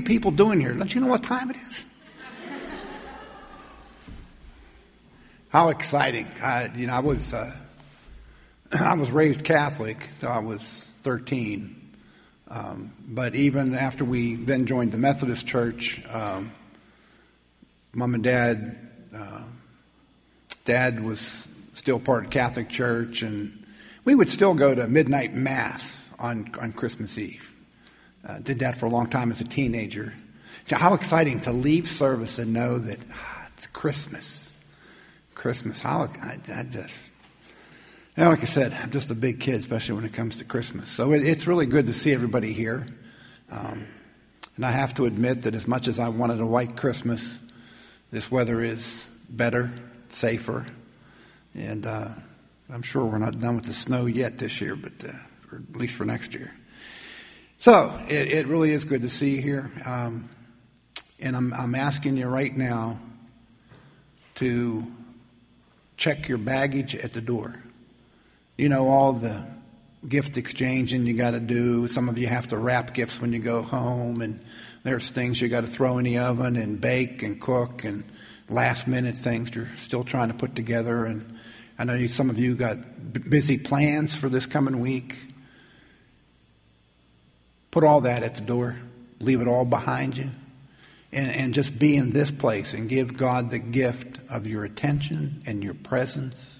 people doing here? Don't you know what time it is? How exciting. I was raised Catholic till I was 13. But even after we then joined the Methodist Church, Mom and Dad, Dad was still part of Catholic Church, and we would still go to midnight mass on Christmas Eve. Did that for a long time as a teenager. So how exciting to leave service and know that it's Christmas. Christmas. Like I said, I'm just a big kid, especially when it comes to Christmas. So it's really good to see everybody here. And I have to admit that as much as I wanted a white Christmas, this weather is better, safer, and I'm sure we're not done with the snow yet this year, but or at least for next year. So it really is good to see you here, and I'm asking you right now to check your baggage at the door. You know, all the gift exchanging you got to do. Some of you have to wrap gifts when you go home, and there's things you got to throw in the oven and bake and cook, and last minute things you're still trying to put together. And I know some of you got busy plans for this coming week. Put all that at the door. Leave it all behind you. And just be in this place and give God the gift of your attention and your presence.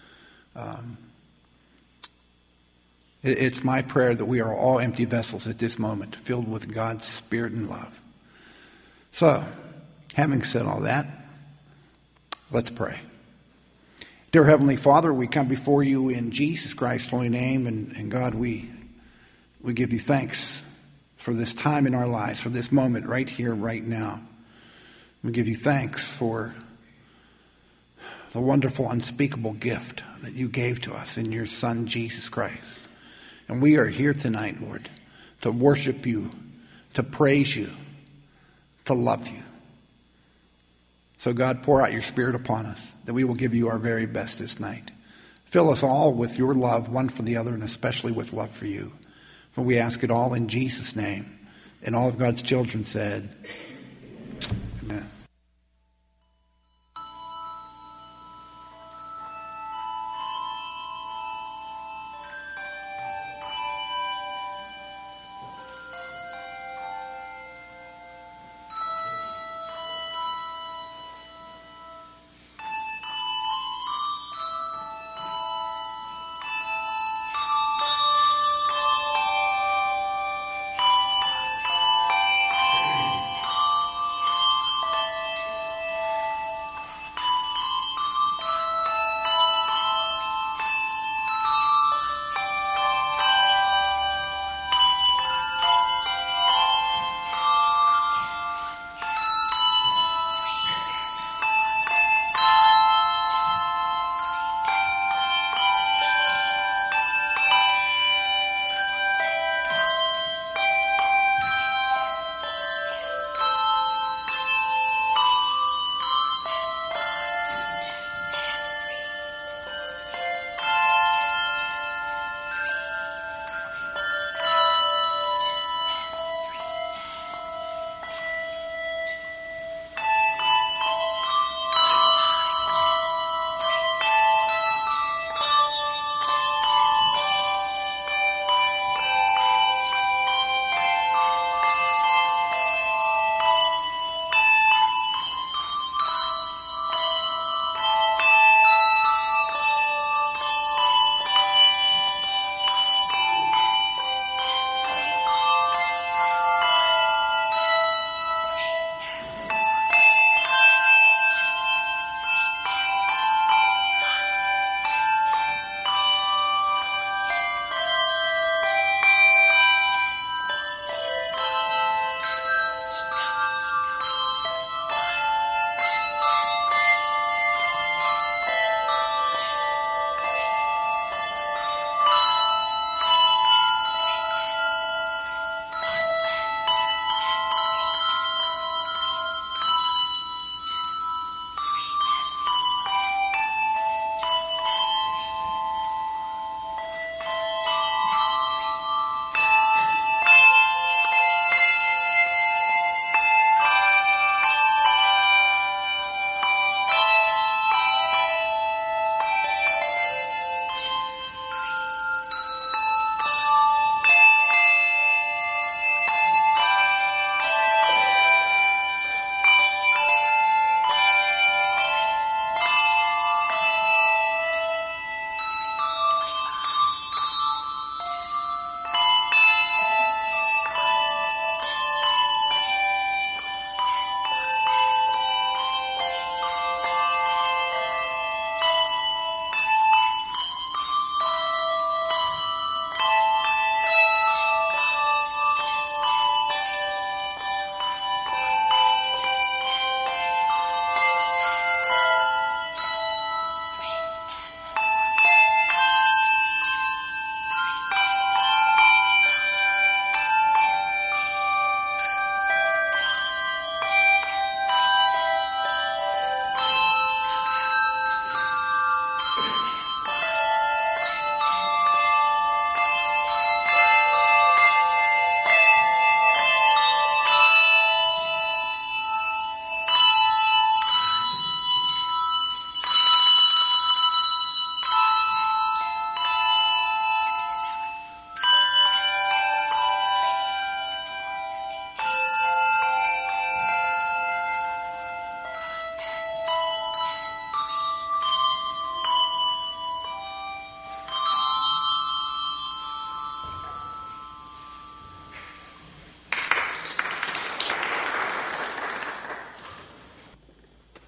It's my prayer that we are all empty vessels at this moment, filled with God's Spirit and love. So, having said all that, let's pray. Dear Heavenly Father, we come before you in Jesus Christ's holy name, and God, we give you thanks for this time in our lives, for this moment right here, right now. We give you thanks for the wonderful, unspeakable gift that you gave to us in your Son, Jesus Christ. And we are here tonight, Lord, to worship you, to praise you, to love you. So God, pour out your Spirit upon us, that we will give you our very best this night. Fill us all with your love, one for the other, and especially with love for you. For we ask it all in Jesus' name. And all of God's children said, Amen.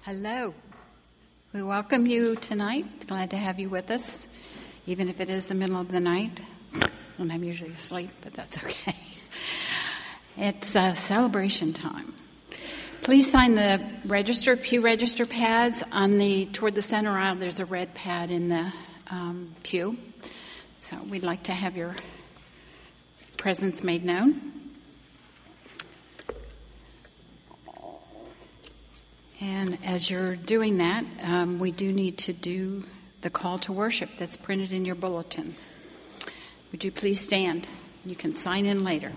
Hello. We welcome you tonight. Glad to have you with us, even if it is the middle of the night when I'm usually asleep, but that's okay. It's celebration time. Please sign the pew register pads toward the center aisle. There's a red pad in the pew. So we'd like to have your presence made known. And as you're doing that, we do need to do the call to worship that's printed in your bulletin. Would you please stand? You can sign in later.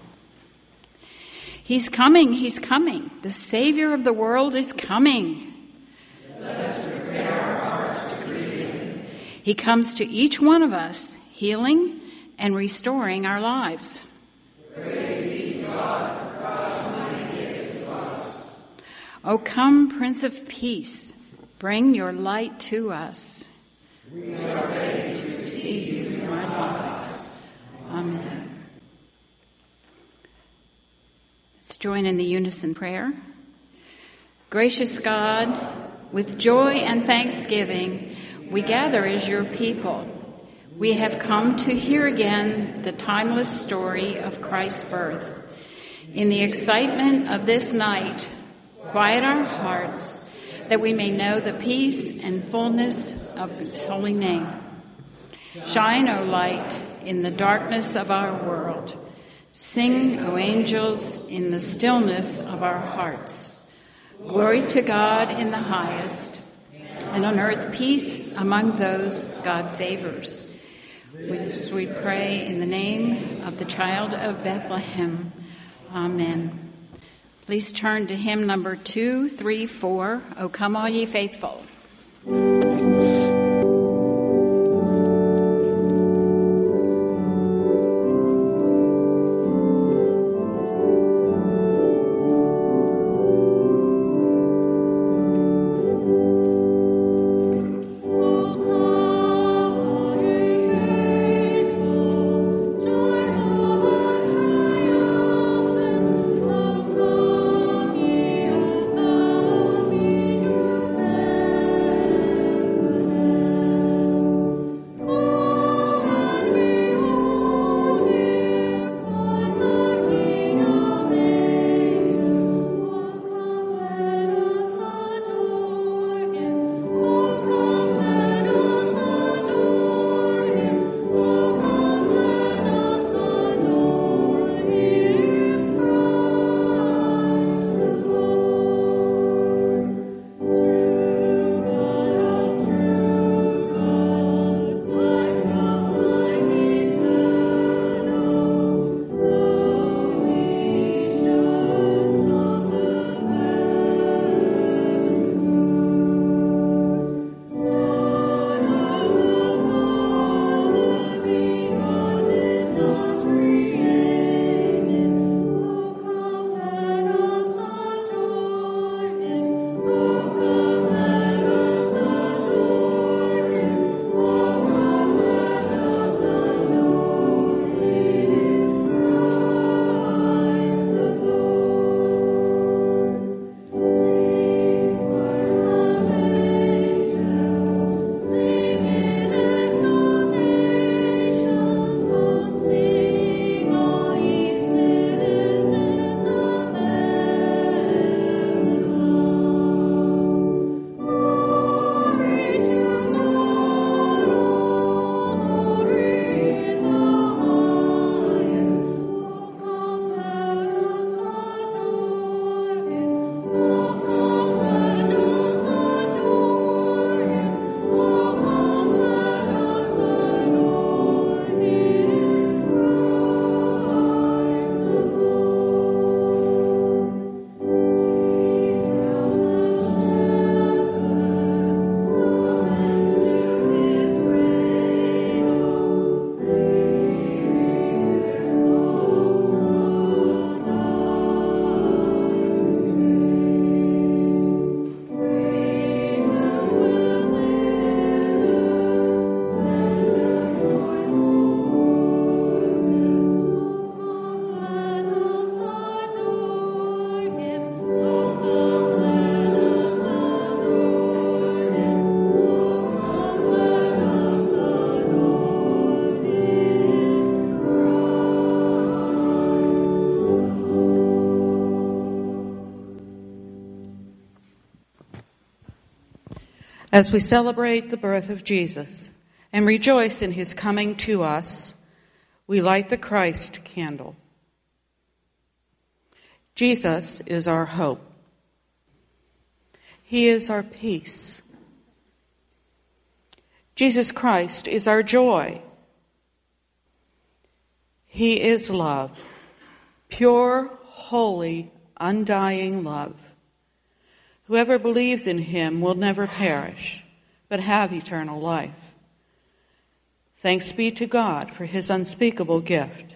He's coming, he's coming. The Savior of the world is coming. Let us prepare our hearts to greet him. He comes to each one of us, healing and restoring our lives. Praise be to God for God's mighty gift to us. O come, Prince of Peace, bring your light to us. We are ready to receive you in our lives. Amen. Let's join in the unison prayer. Gracious God, with joy and thanksgiving, we gather as your people. We have come to hear again the timeless story of Christ's birth. In the excitement of this night, quiet our hearts that we may know the peace and fullness of his holy name. Shine, O light, in the darkness of our world. Sing, O angels, in the stillness of our hearts. Glory to God in the highest, and on earth peace among those God favors. We pray in the name of the child of Bethlehem. Amen. Please turn to hymn number 234, O Come All Ye Faithful. Amen. As we celebrate the birth of Jesus and rejoice in his coming to us, we light the Christ candle. Jesus is our hope. He is our peace. Jesus Christ is our joy. He is love, pure, holy, undying love. Whoever believes in him will never perish, but have eternal life. Thanks be to God for his unspeakable gift.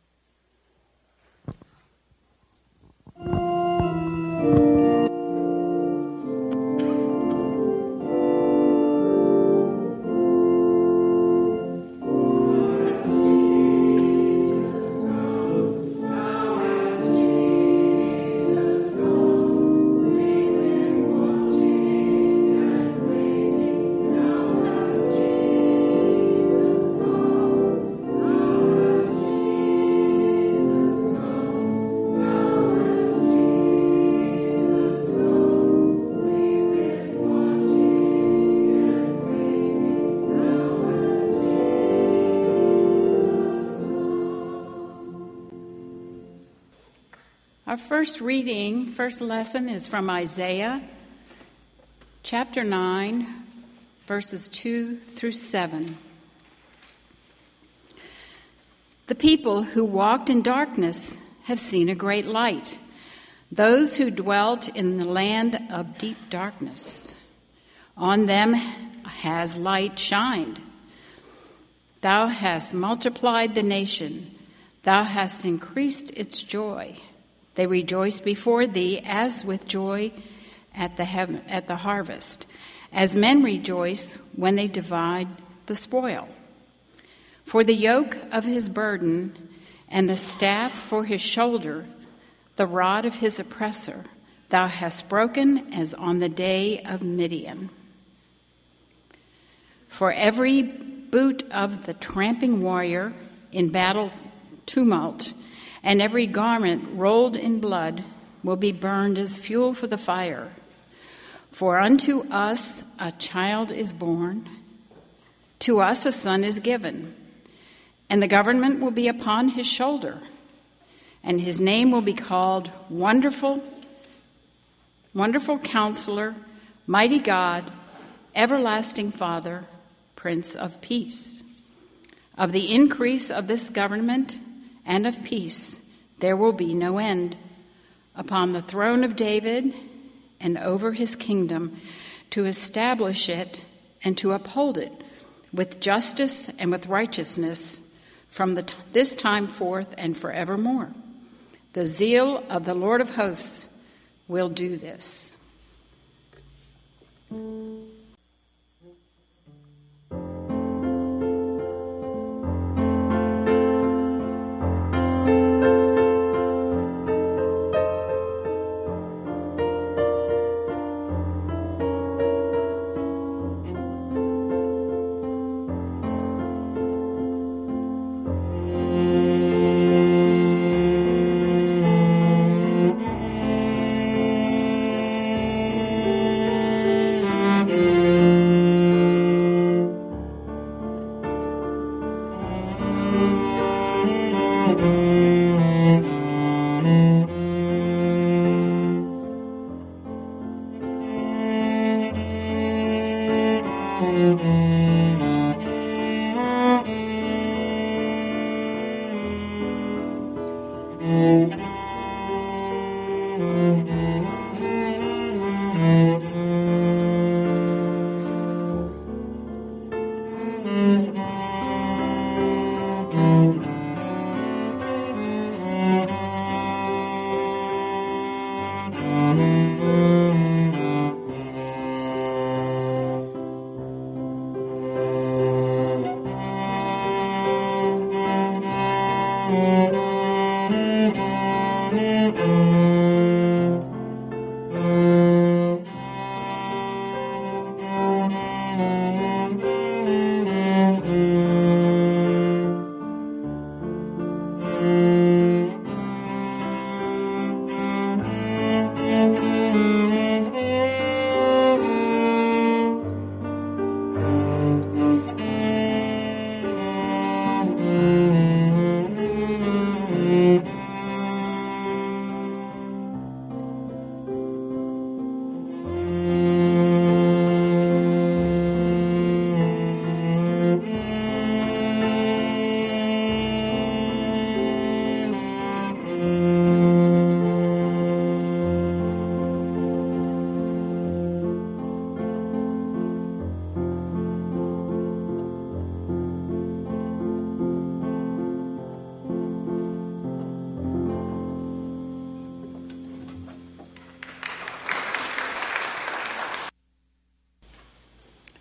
Our first lesson is from Isaiah chapter 9, verses 2 through 7. The people who walked in darkness have seen a great light. Those who dwelt in the land of deep darkness, on them has light shined. Thou hast multiplied the nation. Thou hast increased its joy. They rejoice before thee as with joy at the harvest, as men rejoice when they divide the spoil. For the yoke of his burden and the staff for his shoulder, the rod of his oppressor, thou hast broken as on the day of Midian. For every boot of the tramping warrior in battle tumult, and every garment rolled in blood will be burned as fuel for the fire. For unto us a child is born, to us a son is given, and the government will be upon his shoulder, and his name will be called Wonderful Counselor, Mighty God, Everlasting Father, Prince of Peace. Of the increase of this government and of peace there will be no end, upon the throne of David and over his kingdom, to establish it and to uphold it with justice and with righteousness from this time forth and forevermore. The zeal of the Lord of hosts will do this.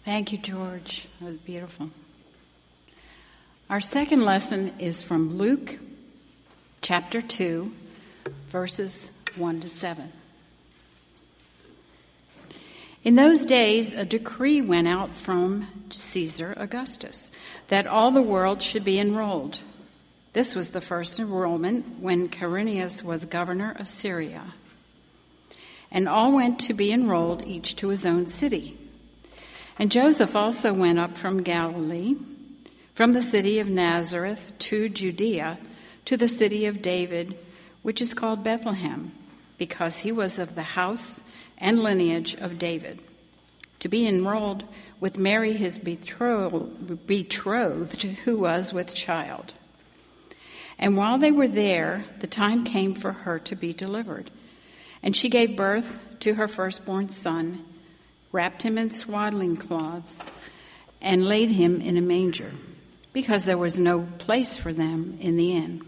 Thank you, George. That was beautiful. Our second lesson is from Luke chapter 2, verses 1 to 7. In those days, a decree went out from Caesar Augustus that all the world should be enrolled. This was the first enrollment when Quirinius was governor of Syria. And all went to be enrolled, each to his own city. And Joseph also went up from Galilee, from the city of Nazareth to Judea, to the city of David, which is called Bethlehem, because he was of the house and lineage of David, to be enrolled with Mary his betrothed, who was with child. And while they were there, the time came for her to be delivered. And she gave birth to her firstborn son, wrapped him in swaddling cloths, and laid him in a manger, because there was no place for them in the inn.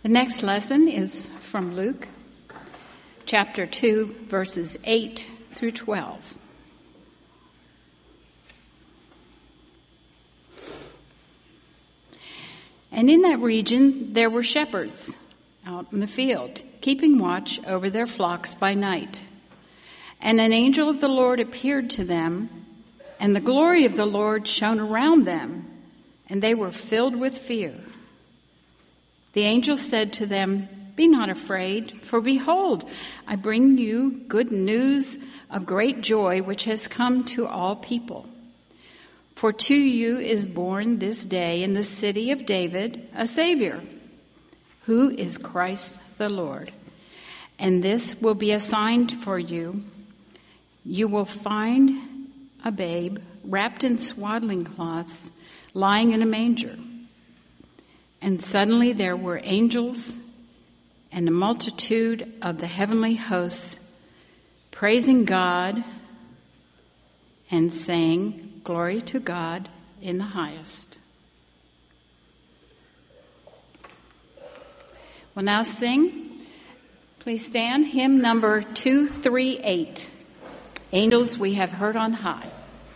The next lesson is from Luke, chapter 2, verses 8 through 12. And in that region there were shepherds out in the field, keeping watch over their flocks by night. And an angel of the Lord appeared to them, and the glory of the Lord shone around them, and they were filled with fear. The angel said to them, "Be not afraid, for behold, I bring you good news of great joy, which has come to all people. For to you is born this day in the city of David a Savior, who is Christ the Lord. And this will be a sign for you. You will find a babe wrapped in swaddling cloths, lying in a manger." And suddenly there were angels and a multitude of the heavenly hosts praising God and saying, "Glory to God in the highest." We'll now sing. Please stand. Hymn number 238. Angels we have heard on high.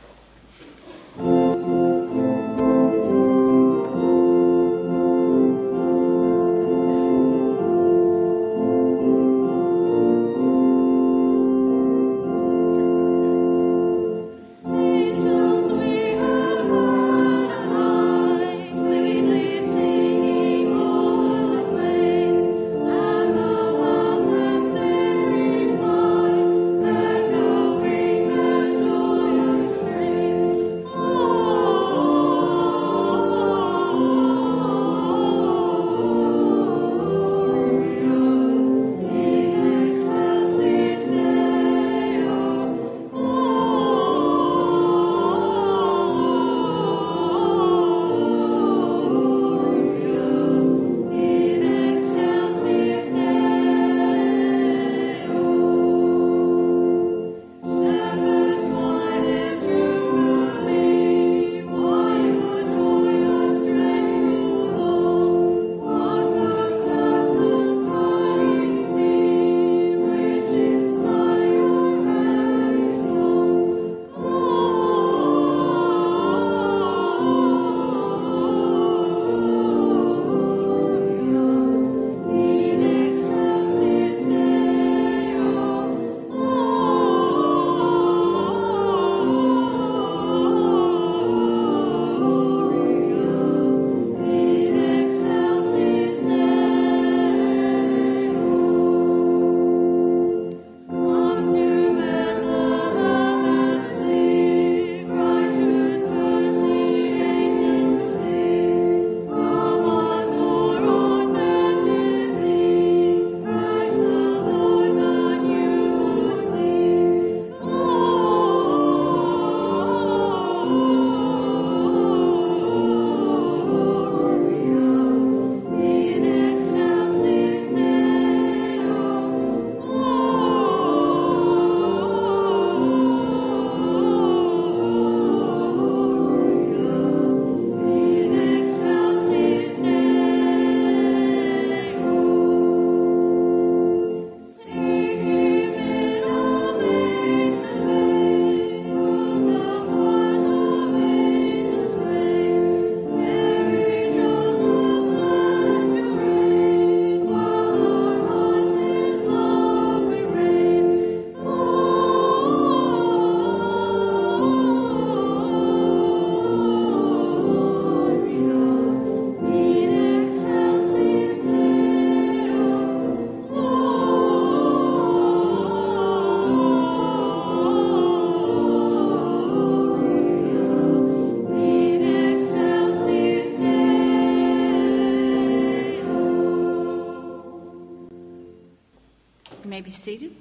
You may be seated.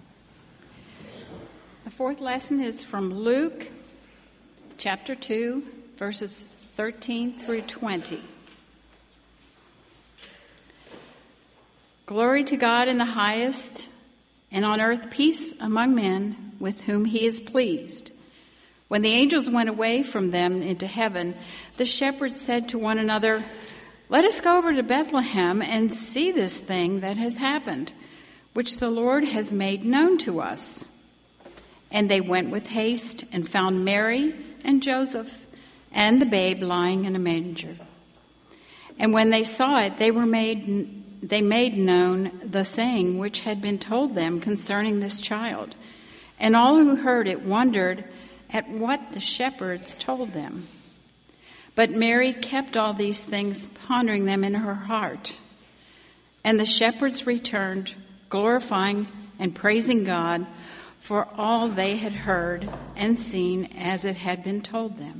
The fourth lesson is from Luke chapter 2, verses 13 through 20. Glory to God in the highest, and on earth peace among men with whom he is pleased. When the angels went away from them into heaven, the shepherds said to one another, "Let us go over to Bethlehem and see this thing that has happened, which the Lord has made known to us." And they went with haste and found Mary and Joseph and the babe lying in a manger. And when they saw it, they made known the saying which had been told them concerning this child. And all who heard it wondered at what the shepherds told them. But Mary kept all these things, pondering them in her heart. And the shepherds returned, glorifying and praising God for all they had heard and seen as it had been told them.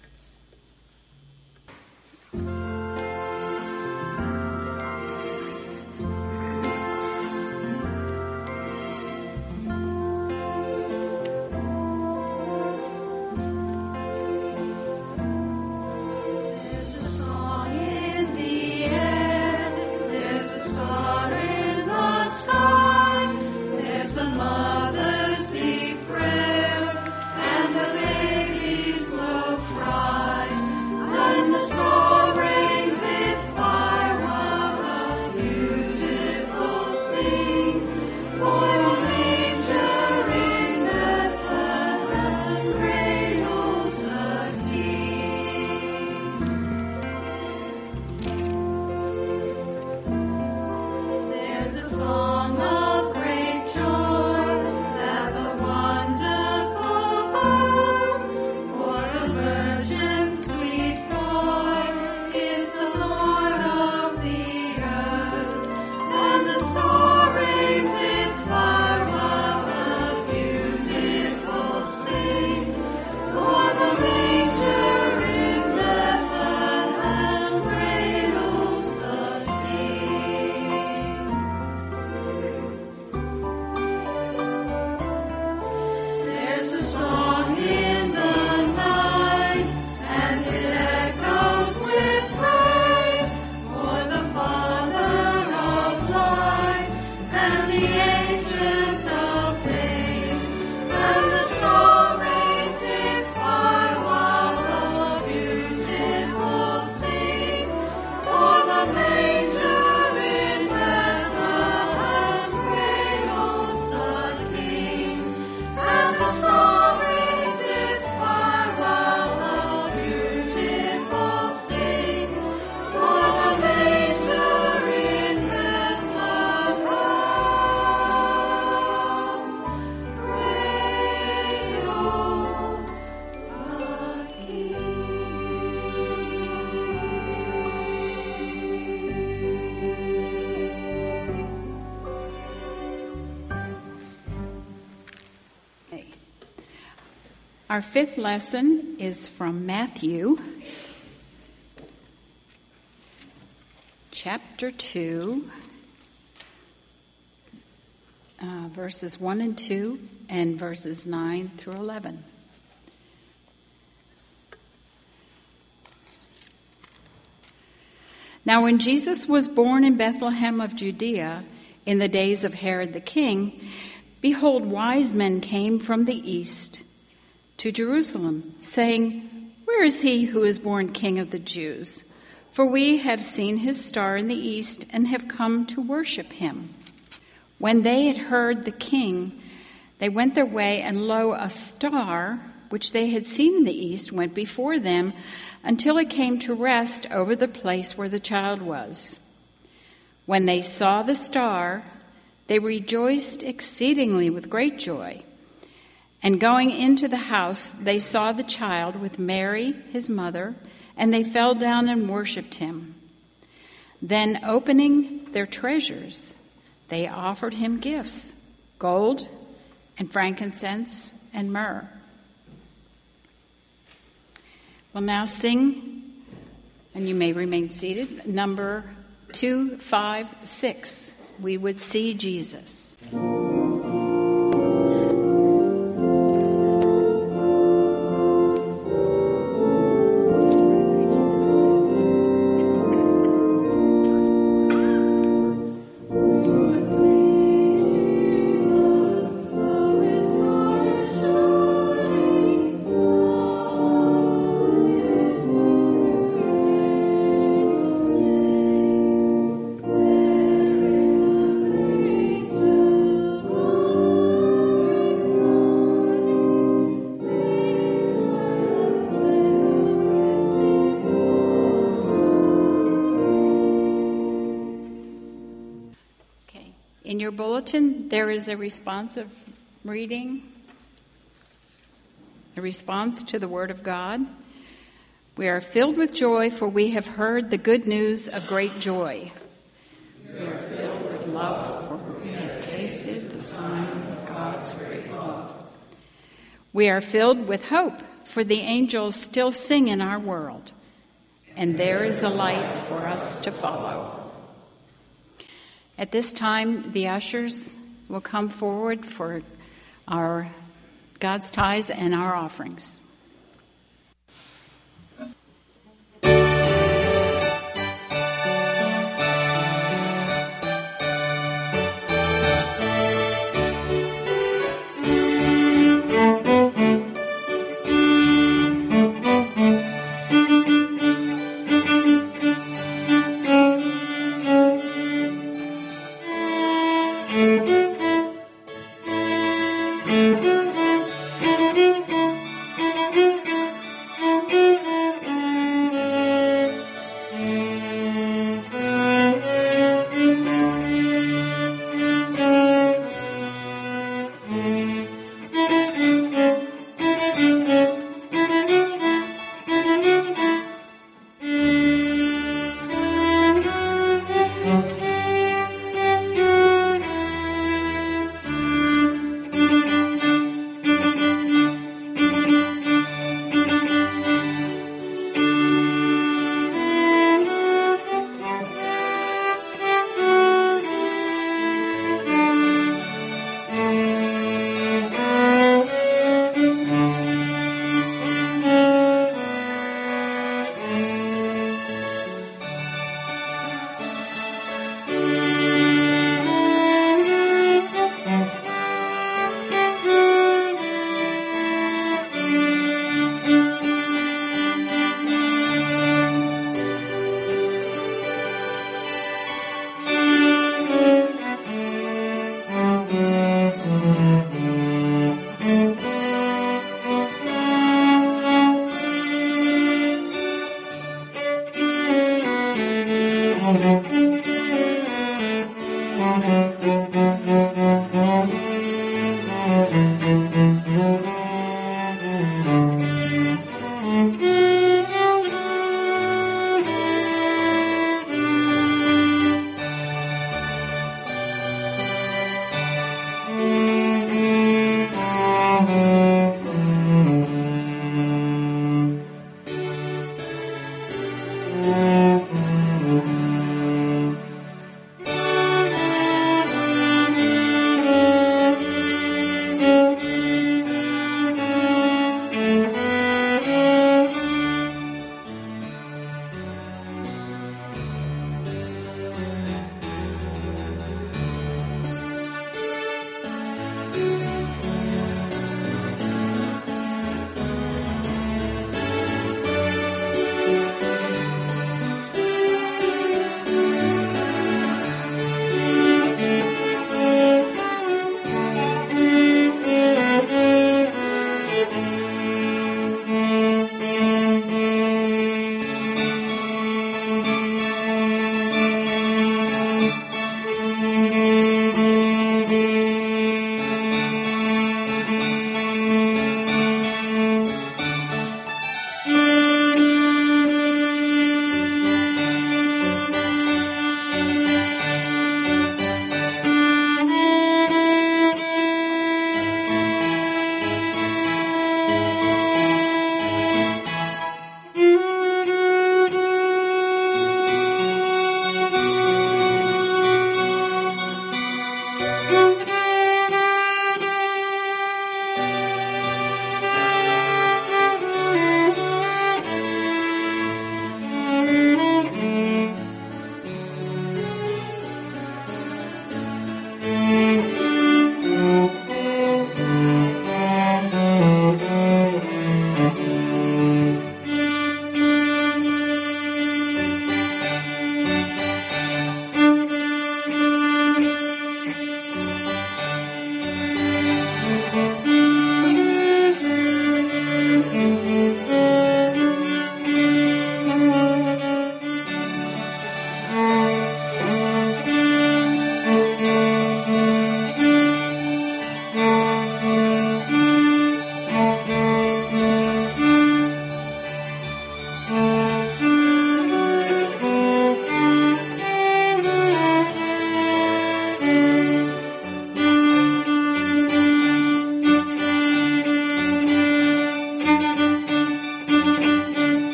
Our fifth lesson is from Matthew, chapter 2, verses 1 and 2, and verses 9 through 11. Now when Jesus was born in Bethlehem of Judea in the days of Herod the king, behold, wise men came from the east to Jerusalem, saying, "Where is he who is born King of the Jews? For we have seen his star in the east and have come to worship him." When they had heard the king, they went their way, and lo, a star, which they had seen in the east, went before them until it came to rest over the place where the child was. When they saw the star, they rejoiced exceedingly with great joy. And going into the house, they saw the child with Mary, his mother, and they fell down and worshipped him. Then, opening their treasures, they offered him gifts, gold and frankincense and myrrh. We'll now sing, and you may remain seated, number 256, "We Would See Jesus." In your bulletin, there is a responsive reading, a response to the Word of God. We are filled with joy, for we have heard the good news of great joy. We are filled with love, for we have tasted the sign of God's great love. We are filled with hope, for the angels still sing in our world, and there is a light for us to follow. At this time, the ushers will come forward for our God's tithes and our offerings.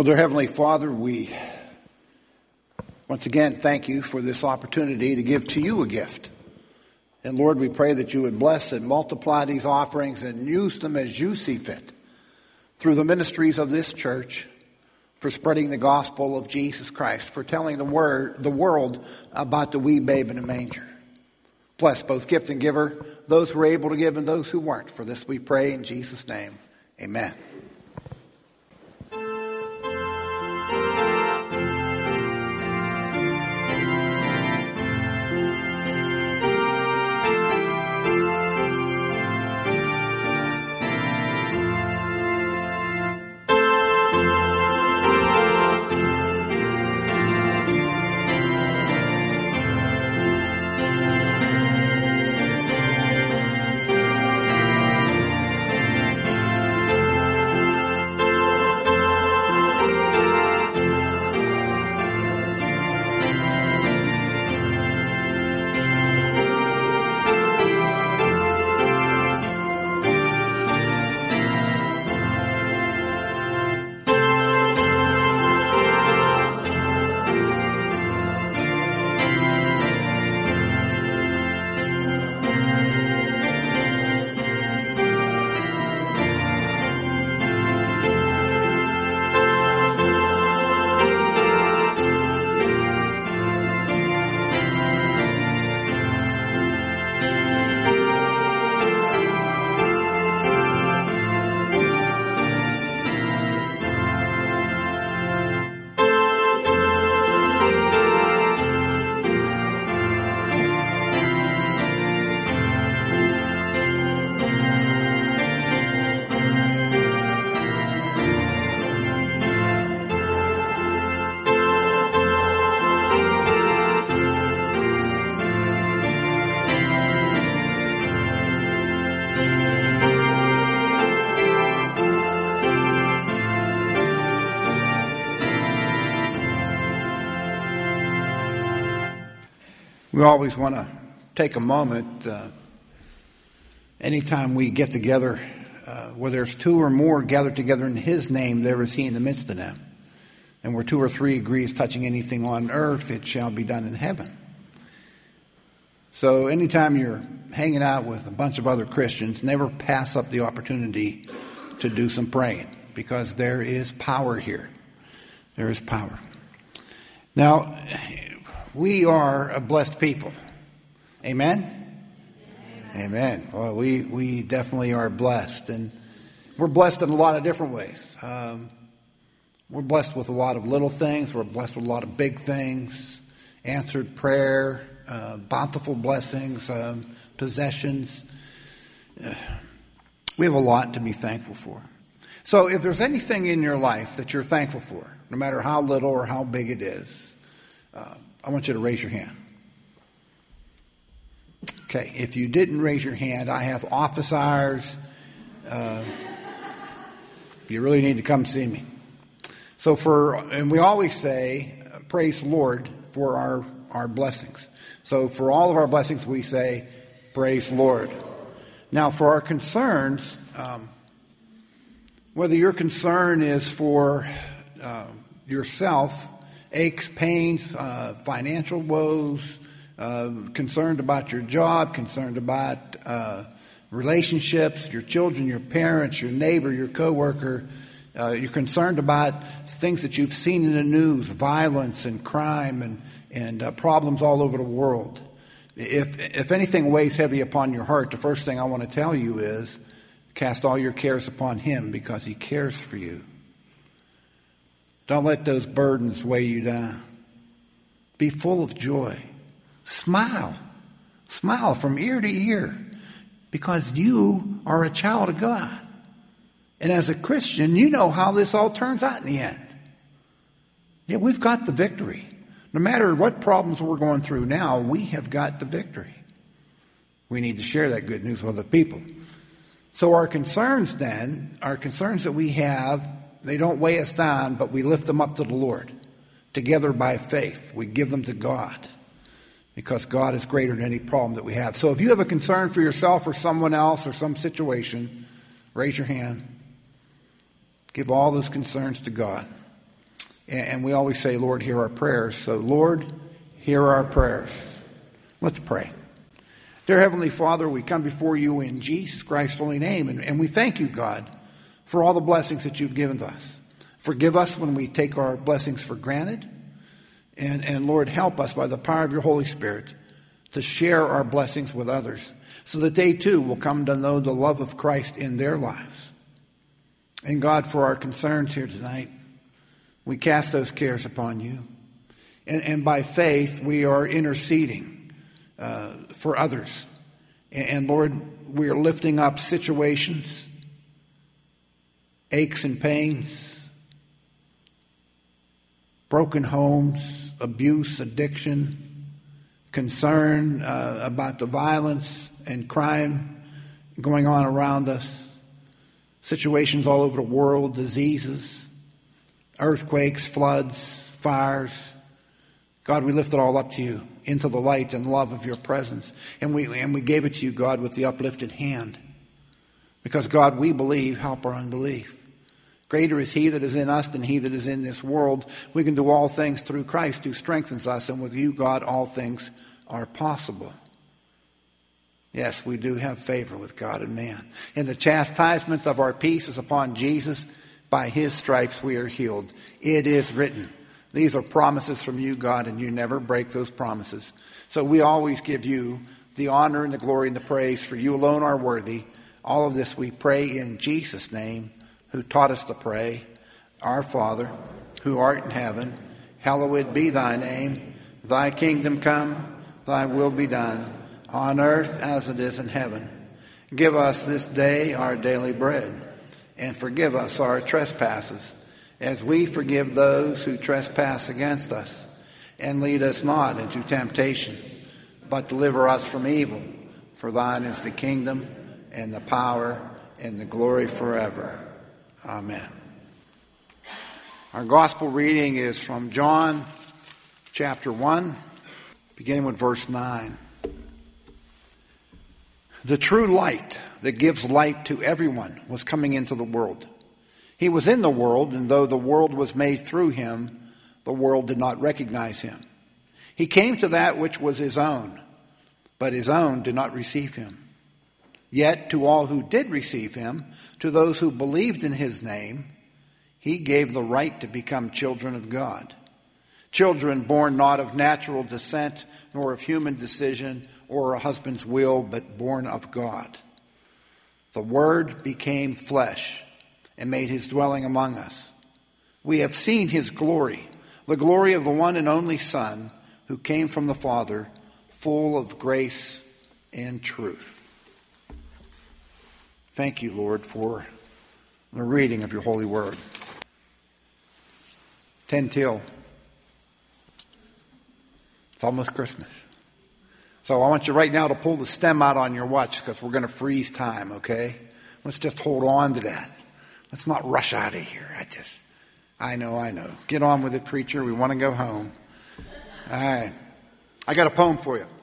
Oh, dear Heavenly Father, we once again thank you for this opportunity to give to you a gift. And Lord, we pray that you would bless and multiply these offerings and use them as you see fit through the ministries of this church, for spreading the gospel of Jesus Christ, for telling the world about the wee babe in a manger. Bless both gift and giver, those who were able to give and those who weren't. For this we pray in Jesus' name. Amen. We always want to take a moment, anytime we get together, where there's two or more gathered together in His name, there is He in the midst of them. And where two or three agrees touching anything on earth, it shall be done in heaven. So anytime you're hanging out with a bunch of other Christians, never pass up the opportunity to do some praying, because there is power here. There is power. Now, we are a blessed people. Amen? Amen. Well, we definitely are blessed. And we're blessed in a lot of different ways. We're blessed with a lot of little things. We're blessed with a lot of big things. Answered prayer, bountiful blessings, possessions. We have a lot to be thankful for. So if there's anything in your life that you're thankful for, no matter how little or how big it is, I want you to raise your hand. Okay, if you didn't raise your hand, I have office hours. You really need to come see me. And we always say, praise the Lord for our blessings. So for all of our blessings, we say, praise the Lord. Now, for our concerns, whether your concern is for yourself, aches, pains, financial woes, concerned about your job, concerned about relationships, your children, your parents, your neighbor, your coworker. You're concerned about things that you've seen in the news, violence and crime and problems all over the world. If anything weighs heavy upon your heart, the first thing I want to tell you is cast all your cares upon Him, because He cares for you. Don't let those burdens weigh you down. Be full of joy. Smile. Smile from ear to ear, because you are a child of God. And as a Christian, you know how this all turns out in the end. Yeah, we've got the victory. No matter what problems we're going through now, we have got the victory. We need to share that good news with other people. So our concerns then, our concerns that we have, they don't weigh us down, but we lift them up to the Lord. Together by faith, we give them to God, because God is greater than any problem that we have. So if you have a concern for yourself or someone else or some situation, raise your hand. Give all those concerns to God. And we always say, Lord, hear our prayers. So, Lord, hear our prayers. Let's pray. Dear Heavenly Father, we come before you in Jesus Christ's holy name, and we thank you, God, for all the blessings that you've given to us. Forgive us when we take our blessings for granted. And Lord, help us by the power of your Holy Spirit to share our blessings with others so that they too will come to know the love of Christ in their lives. And God, for our concerns here tonight, we cast those cares upon you. And by faith, we are interceding for others. And Lord, we are lifting up situations, aches and pains, broken homes, abuse, addiction, concern about the violence and crime going on around us, situations all over the world, diseases, earthquakes, floods, fires. God, we lift it all up to you into the light and love of your presence. And we gave it to you, God, with the uplifted hand. Because, God, we believe, help our unbelief. Greater is he that is in us than he that is in this world. We can do all things through Christ who strengthens us. And with you, God, all things are possible. Yes, we do have favor with God and man. And the chastisement of our peace is upon Jesus. By his stripes we are healed. It is written. These are promises from you, God, and you never break those promises. So we always give you the honor and the glory and the praise, for you alone are worthy. All of this we pray in Jesus' name, who taught us to pray. Our Father, who art in heaven, hallowed be thy name. Thy kingdom come, thy will be done, on earth as it is in heaven. Give us this day our daily bread, and forgive us our trespasses, as we forgive those who trespass against us. And lead us not into temptation, but deliver us from evil. For thine is the kingdom, and the power, and the glory forever. Amen. Our gospel reading is from John chapter 1, beginning with verse 9. The true light that gives light to everyone was coming into the world. He was in the world, and though the world was made through him, the world did not recognize him. He came to that which was his own, but his own did not receive him. Yet to all who did receive him, to those who believed in his name, he gave the right to become children of God. Children born not of natural descent, nor of human decision, or a husband's will, but born of God. The Word became flesh and made his dwelling among us. We have seen his glory, the glory of the one and only Son, who came from the Father, full of grace and truth. Thank you, Lord, for the reading of your holy word. 10 till. It's almost Christmas. So I want you right now to pull the stem out on your watch, because we're going to freeze time, okay? Let's just hold on to that. Let's not rush out of here. I know. Get on with it, preacher. We want to go home. All right. I got a poem for you.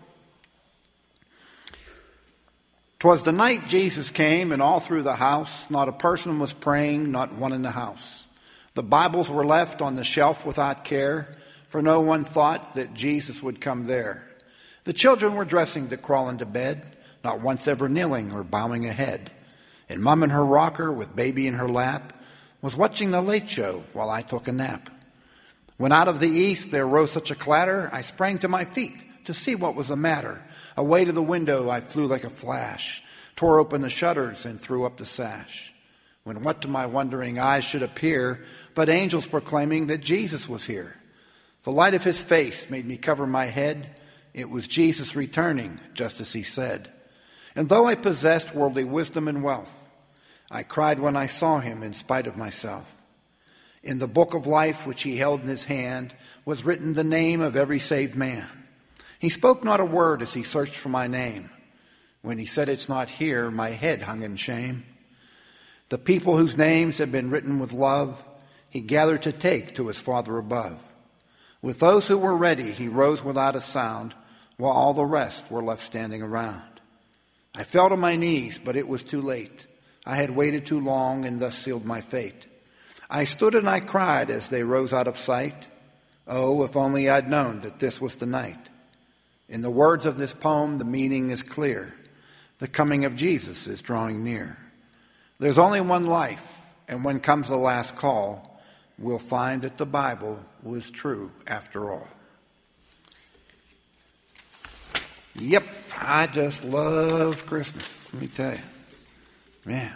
'Twas the night Jesus came, and all through the house, not a person was praying, not one in the house. The Bibles were left on the shelf without care, for no one thought that Jesus would come there. The children were dressing to crawl into bed, not once ever kneeling or bowing a head. And Mom in her rocker, with baby in her lap, was watching the Late Show while I took a nap. When out of the east there rose such a clatter, I sprang to my feet to see what was the matter. Away to the window I flew like a flash, tore open the shutters and threw up the sash. When what to my wondering eyes should appear but angels proclaiming that Jesus was here. The light of his face made me cover my head. It was Jesus returning, just as he said. And though I possessed worldly wisdom and wealth, I cried when I saw him in spite of myself. In the book of life which he held in his hand was written the name of every saved man. He spoke not a word as he searched for my name. When he said it's not here, my head hung in shame. The people whose names had been written with love, he gathered to take to his Father above. With those who were ready, he rose without a sound, while all the rest were left standing around. I fell to my knees, but it was too late. I had waited too long and thus sealed my fate. I stood and I cried as they rose out of sight. Oh, if only I'd known that this was the night. In the words of this poem, the meaning is clear. The coming of Jesus is drawing near. There's only one life, and when comes the last call, we'll find that the Bible was true after all. Yep, I just love Christmas, let me tell you. Man.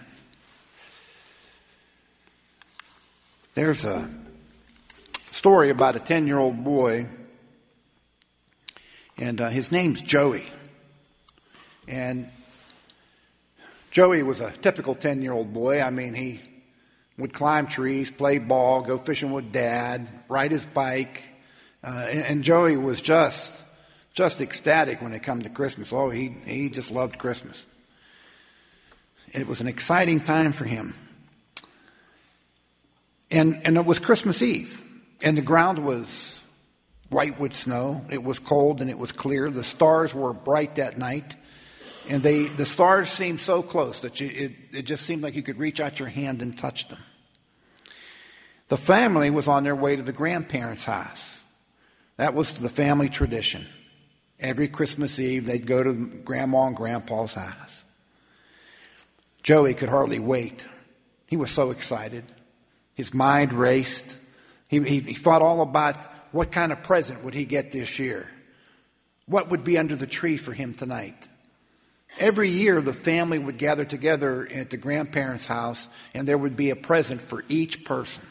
There's a story about a 10-year-old boy, and his name's Joey. And Joey was a typical 10-year-old boy. I mean, he would climb trees, play ball, go fishing with Dad, ride his bike. And Joey was just ecstatic when it came to Christmas. Oh, he just loved Christmas. It was an exciting time for him. And it was Christmas Eve. And the ground was white with snow. It was cold and it was clear. The stars were bright that night. And the stars seemed so close that it just seemed like you could reach out your hand and touch them. The family was on their way to the grandparents' house. That was the family tradition. Every Christmas Eve, they'd go to Grandma and Grandpa's house. Joey could hardly wait. He was so excited. His mind raced. He thought all about what kind of present would he get this year. What would be under the tree for him tonight? Every year, the family would gather together at the grandparents' house, and there would be a present for each person.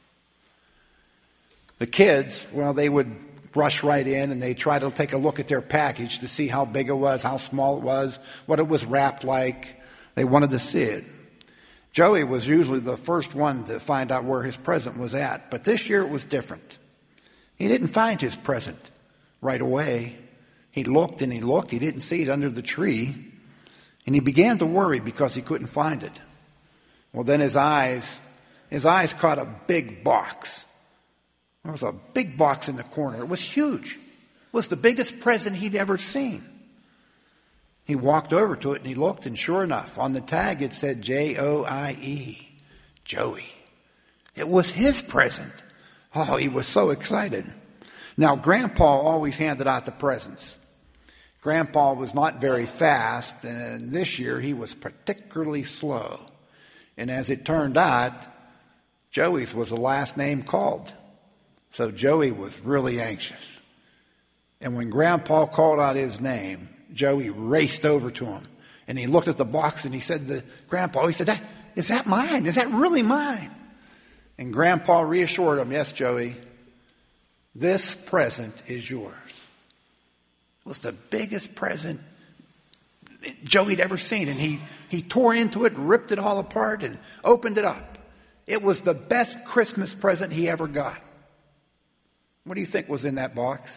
The kids, well, they would rush right in, and they'd try to take a look at their package to see how big it was, how small it was, what it was wrapped like. They wanted to see it. Joey was usually the first one to find out where his present was at, but this year it was different. He didn't find his present right away. He looked and he looked. He didn't see it under the tree. And he began to worry because he couldn't find it. Well, then his eyes caught a big box. There was a big box in the corner. It was huge. It was the biggest present he'd ever seen. He walked over to it and he looked, and sure enough, on the tag it said Joie, Joey. It was his present. Oh, he was so excited. Now, Grandpa always handed out the presents. Grandpa was not very fast, and this year he was particularly slow. And as it turned out, Joey's was the last name called. So Joey was really anxious. And when Grandpa called out his name, Joey raced over to him. And he looked at the box and he said to Grandpa, he said, "Is that mine? Is that really mine?" And Grandpa reassured him, "Yes, Joey, this present is yours." It was the biggest present Joey'd ever seen. And he tore into it, ripped it all apart, and opened it up. It was the best Christmas present he ever got. What do you think was in that box?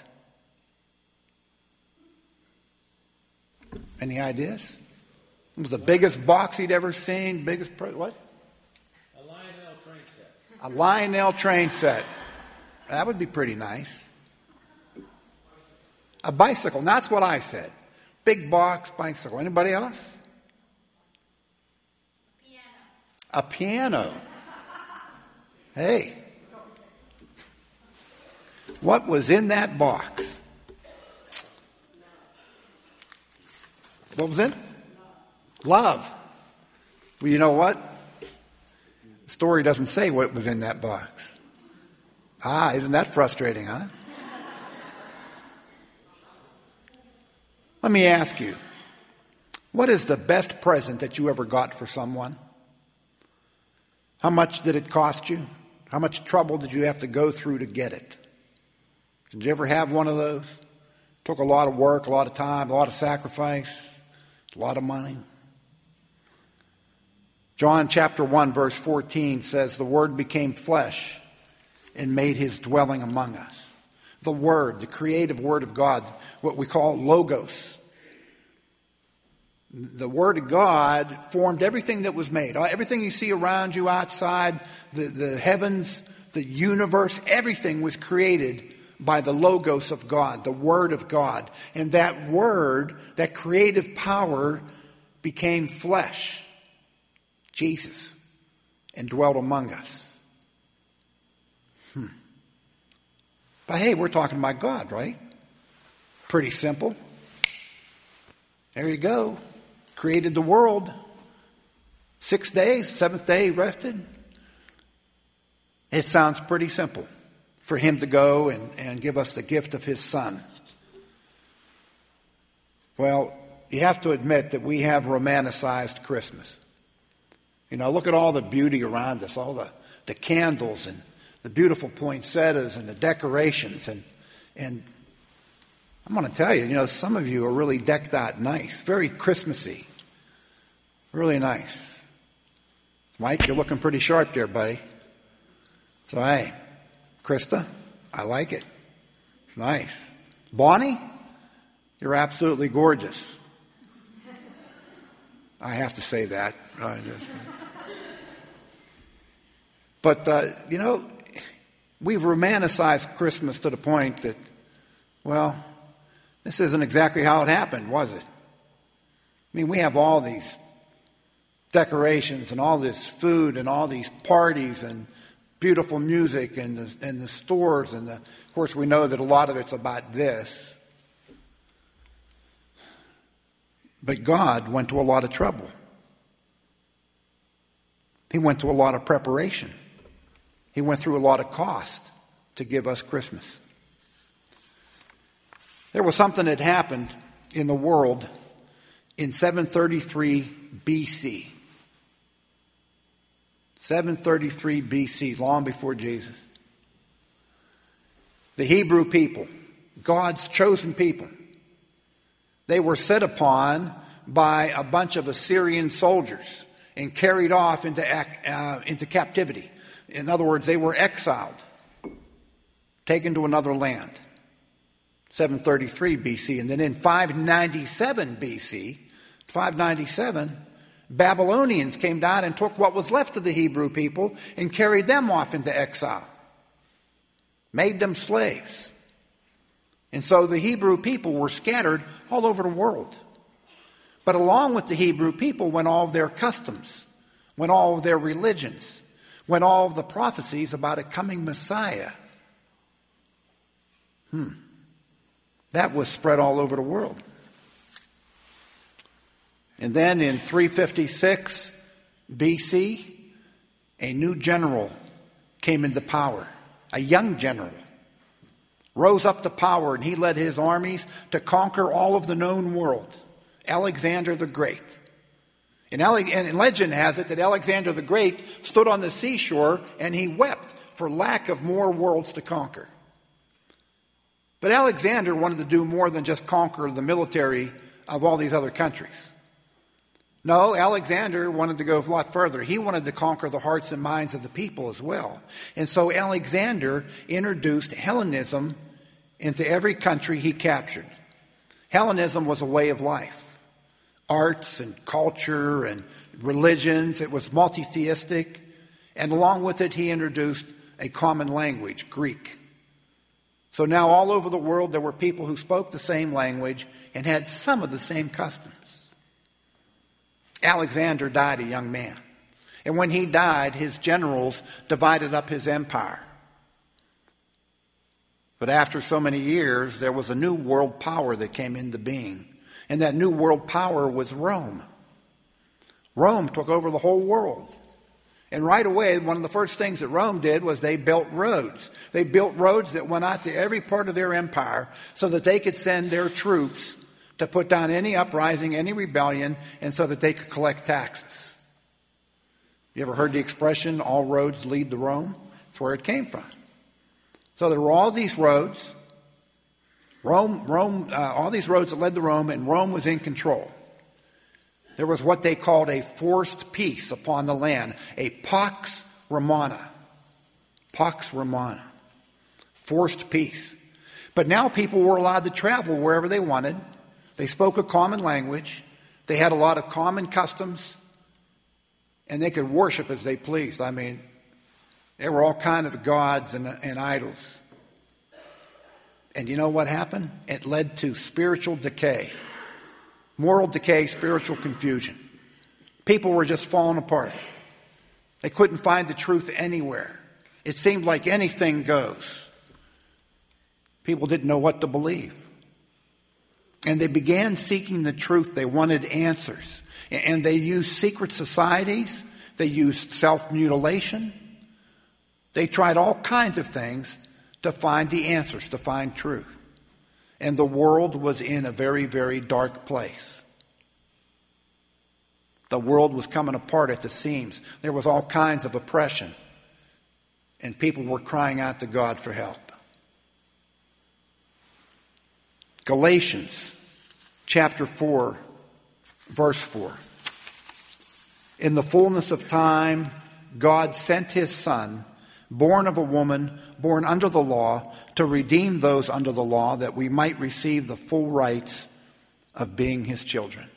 Any ideas? It was the biggest box he'd ever seen. Biggest what? A Lionel train set. A Lionel train set. That would be pretty nice. A bicycle. That's what I said. Big box, bicycle. Anybody else? A piano. Hey. What was in that box? What was in it? Love. Well, you know what? The story doesn't say what was in that box. Isn't that frustrating, huh? Let me ask you, what is the best present that you ever got for someone? How much did it cost you? How much trouble did you have to go through to get it? Did you ever have one of those? Took a lot of work, a lot of time, a lot of sacrifice, a lot of money. John chapter 1 verse 14 says, "The Word became flesh and made his dwelling among us." The Word, the creative Word of God, what we call Logos. The Word of God formed everything that was made. Everything you see around you outside, the heavens, the universe, everything was created by the Logos of God, the Word of God. And that Word, that creative power, became flesh, Jesus, and dwelt among us. But hey, we're talking about God, right? Pretty simple. There you go. Created the world. 6 days, seventh day he rested. It sounds pretty simple for him to go and give us the gift of his Son. Well, you have to admit that we have romanticized Christmas. You know, look at all the beauty around us, all the candles and the beautiful poinsettias and the decorations. And I'm going to tell you, you know, some of you are really decked out nice, very Christmassy, really nice. Mike, you're looking pretty sharp there, buddy. So, hey, Krista, I like it. It's nice. Bonnie, you're absolutely gorgeous. I have to say that. But, you know, we've romanticized Christmas to the point that, well, this isn't exactly how it happened, was it? I mean, we have all these decorations and all this food and all these parties and beautiful music and the stores. And of course, we know that a lot of it's about this. But God went to a lot of trouble. He went to a lot of preparation. He went through a lot of cost to give us Christmas. There was something that happened in the world in 733 BC. 733 BC, long before Jesus. The Hebrew people, God's chosen people, they were set upon by a bunch of Assyrian soldiers and carried off into captivity. In other words, they were exiled, taken to another land. 733 BC. And then in 597 BC, 597, Babylonians came down and took what was left of the Hebrew people and carried them off into exile. Made them slaves. And so the Hebrew people were scattered all over the world. But along with the Hebrew people went all of their customs, went all of their religions, went all of the prophecies about a coming Messiah. That was spread all over the world. And then in 356 BC, a new general came into power, a young general. Rose up to power, and he led his armies to conquer all of the known world. Alexander the Great. And legend has it that Alexander the Great stood on the seashore and he wept for lack of more worlds to conquer. But Alexander wanted to do more than just conquer the military of all these other countries. No, Alexander wanted to go a lot further. He wanted to conquer the hearts and minds of the people as well. And so Alexander introduced Hellenism into every country he captured. Hellenism was a way of life. Arts and culture and religions. It was multi-theistic. And along with it, he introduced a common language, Greek. So now all over the world, there were people who spoke the same language and had some of the same customs. Alexander died a young man. And when he died, his generals divided up his empire. But after so many years, there was a new world power that came into being. And that new world power was Rome. Rome took over the whole world. And right away, one of the first things that Rome did was they built roads. They built roads that went out to every part of their empire so that they could send their troops to put down any uprising, any rebellion, and so that they could collect taxes. You ever heard the expression, all roads lead to Rome? That's where it came from. So there were all these roads. All these roads that led to Rome, and Rome was in control. There was what they called a forced peace upon the land, a Pax Romana. Pax Romana. Forced peace. But now people were allowed to travel wherever they wanted. They spoke a common language. They had a lot of common customs. And they could worship as they pleased. I mean, there were all kinds of gods and idols. And you know what happened? It led to spiritual decay. Moral decay, spiritual confusion. People were just falling apart. They couldn't find the truth anywhere. It seemed like anything goes. People didn't know what to believe. And they began seeking the truth. They wanted answers. And they used secret societies. They used self-mutilation. They tried all kinds of things to find the answers, to find truth. And the world was in a very, very dark place. The world was coming apart at the seams. There was all kinds of oppression. And people were crying out to God for help. Galatians chapter 4, verse 4. In the fullness of time, God sent his Son, born of a woman, born under the law, to redeem those under the law, that we might receive the full rights of being his children.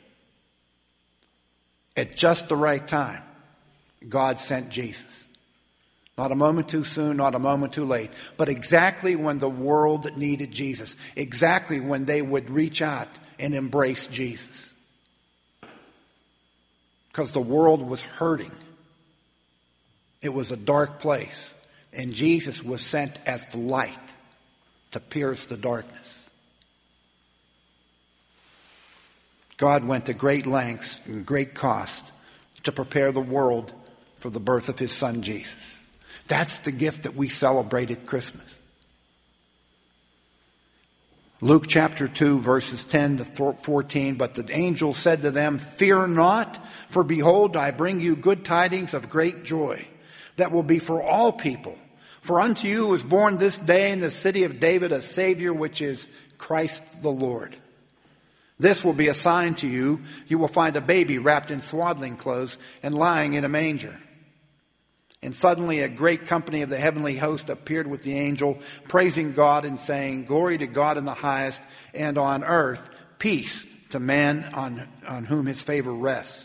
At just the right time, God sent Jesus. Not a moment too soon, not a moment too late, but exactly when the world needed Jesus, exactly when they would reach out and embrace Jesus. Because the world was hurting. It was a dark place, and Jesus was sent as the light to pierce the darkness. God went to great lengths and great cost to prepare the world for the birth of his Son, Jesus. That's the gift that we celebrate at Christmas. Luke chapter 2, verses 10 to 14, but the angel said to them, "Fear not, for behold, I bring you good tidings of great joy, that will be for all people. For unto you is born this day in the city of David a Savior, which is Christ the Lord. This will be a sign to you. You will find a baby wrapped in swaddling clothes and lying in a manger." And suddenly a great company of the heavenly host appeared with the angel, praising God and saying, "Glory to God in the highest, and on earth peace to man on whom his favor rests."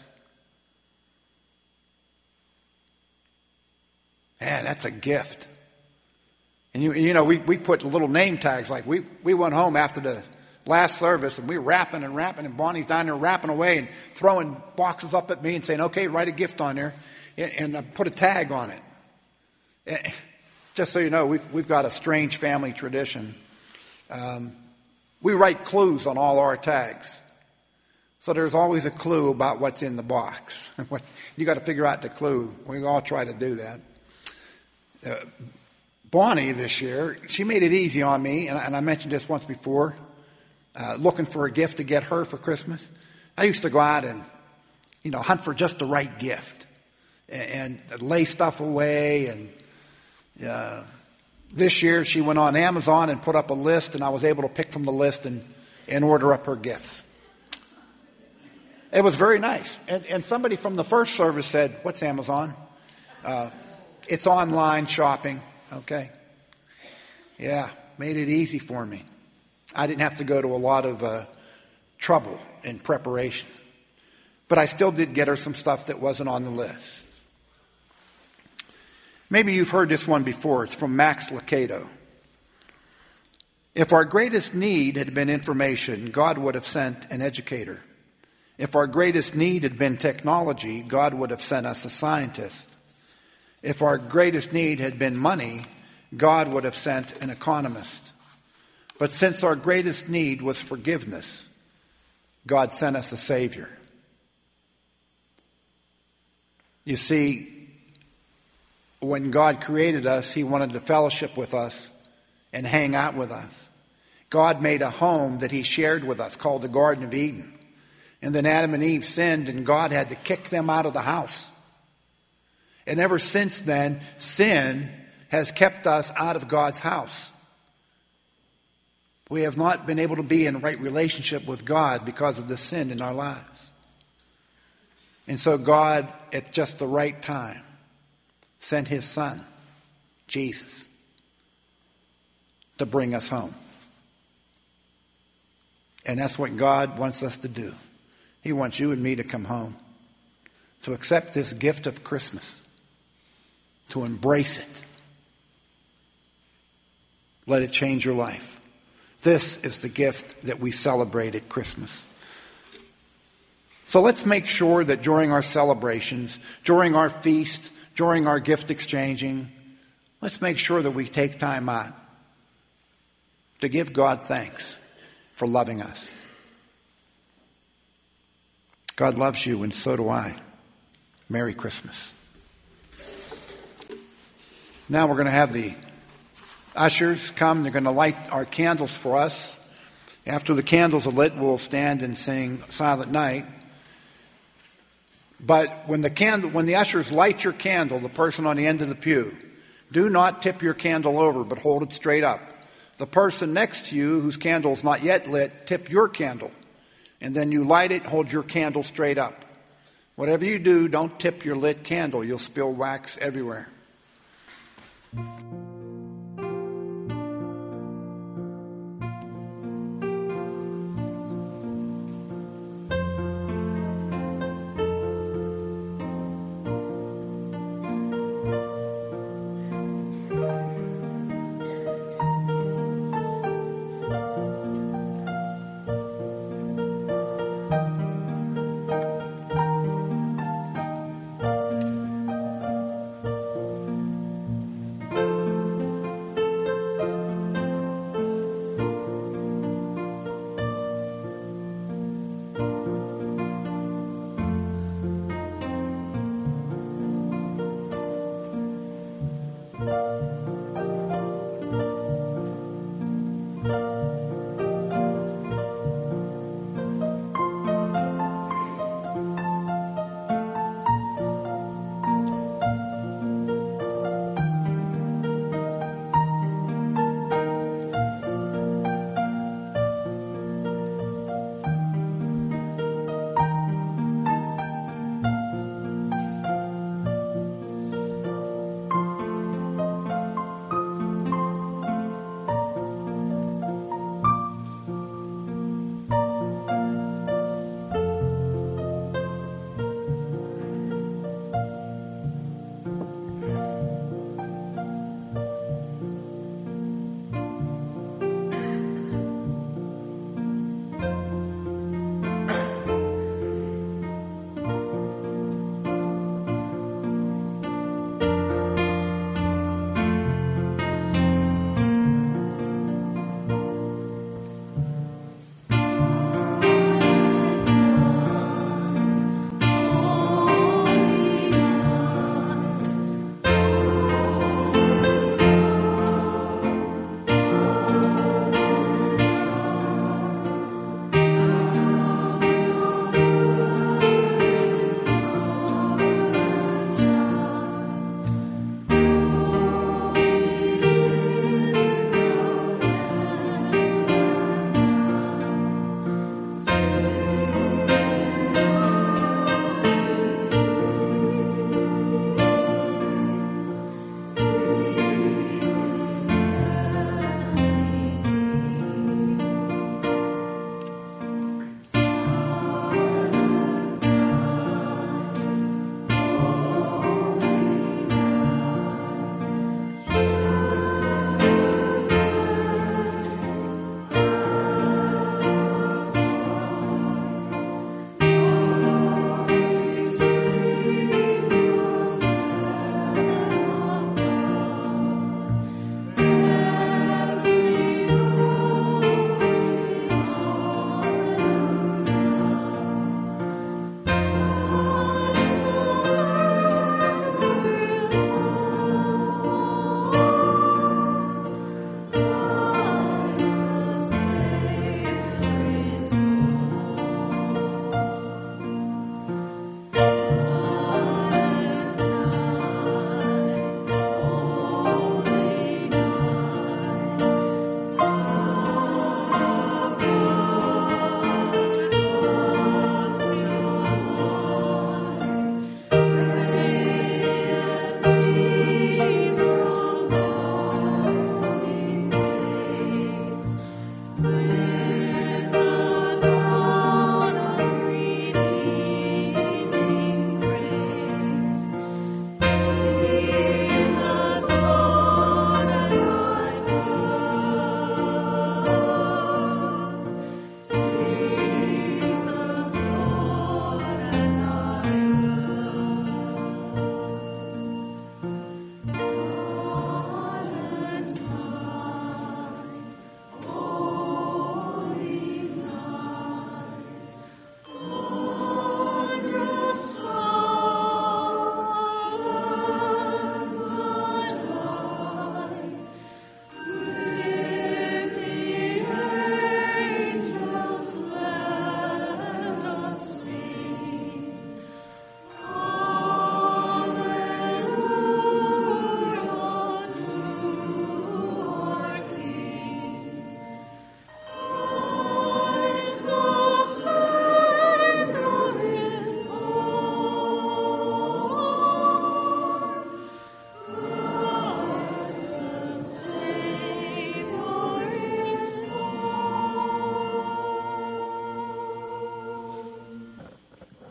Man, that's a gift. And you know, we put little name tags. Like we went home after the last service and we were wrapping, and Bonnie's down there wrapping away and throwing boxes up at me and saying, "Okay, write a gift on there." And I put a tag on it. Just so you know, we've got a strange family tradition. We write clues on all our tags. So there's always a clue about what's in the box. You got to figure out the clue. We all try to do that. Bonnie this year, she made it easy on me, and I mentioned this once before, looking for a gift to get her for Christmas. I used to go out and, hunt for just the right gift. And lay stuff away. And this year she went on Amazon and put up a list, and I was able to pick from the list and order up her gifts. It was very nice. And somebody from the first service said, "What's Amazon?" It's online shopping. Okay. Yeah, made it easy for me. I didn't have to go to a lot of trouble in preparation. But I still did get her some stuff that wasn't on the list. Maybe you've heard this one before. It's from Max Lucado. "If our greatest need had been information, God would have sent an educator. If our greatest need had been technology, God would have sent us a scientist. If our greatest need had been money, God would have sent an economist. But since our greatest need was forgiveness, God sent us a Savior." You see, when God created us, he wanted to fellowship with us and hang out with us. God made a home that he shared with us called the Garden of Eden. And then Adam and Eve sinned, and God had to kick them out of the house. And ever since then, sin has kept us out of God's house. We have not been able to be in right relationship with God because of the sin in our lives. And so God, at just the right time, sent his Son, Jesus, to bring us home. And that's what God wants us to do. He wants you and me to come home, to accept this gift of Christmas, to embrace it. Let it change your life. This is the gift that we celebrate at Christmas. So let's make sure that during our celebrations, during our feasts, during our gift exchanging, let's make sure that we take time out to give God thanks for loving us. God loves you, and so do I. Merry Christmas. Now we're going to have the ushers come. They're going to light our candles for us. After the candles are lit, we'll stand and sing Silent Night. But when the ushers light your candle, the person on the end of the pew, do not tip your candle over, but hold it straight up. The person next to you, whose candle is not yet lit, tip your candle. And then you light it, hold your candle straight up. Whatever you do, don't tip your lit candle. You'll spill wax everywhere.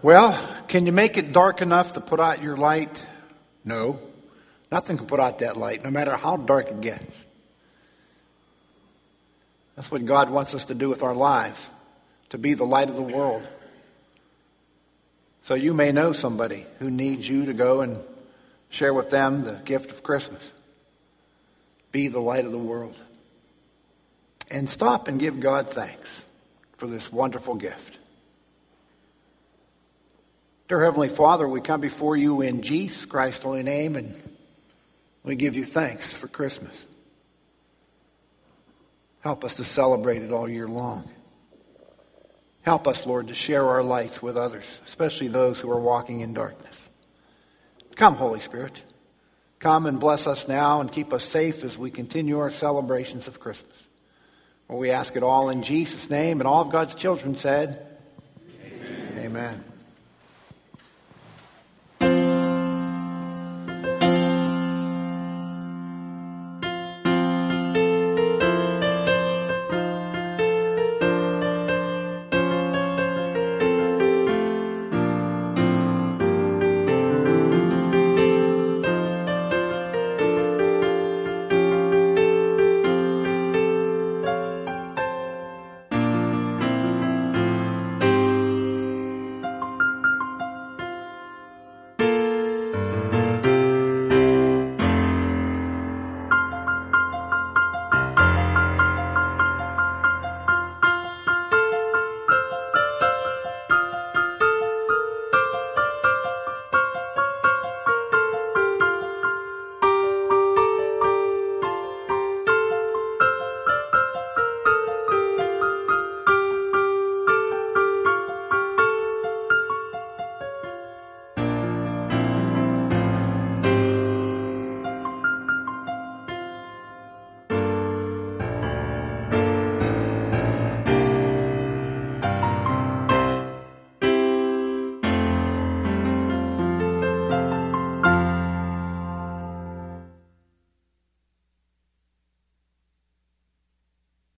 Well, can you make it dark enough to put out your light? No. Nothing can put out that light, no matter how dark it gets. That's what God wants us to do with our lives, to be the light of the world. So you may know somebody who needs you to go and share with them the gift of Christmas. Be the light of the world. And stop and give God thanks for this wonderful gift. Dear Heavenly Father, we come before you in Jesus Christ's holy name, and we give you thanks for Christmas. Help us to celebrate it all year long. Help us, Lord, to share our lights with others, especially those who are walking in darkness. Come, Holy Spirit. Come and bless us now and keep us safe as we continue our celebrations of Christmas. For we ask it all in Jesus' name, and all of God's children said, Amen. Amen.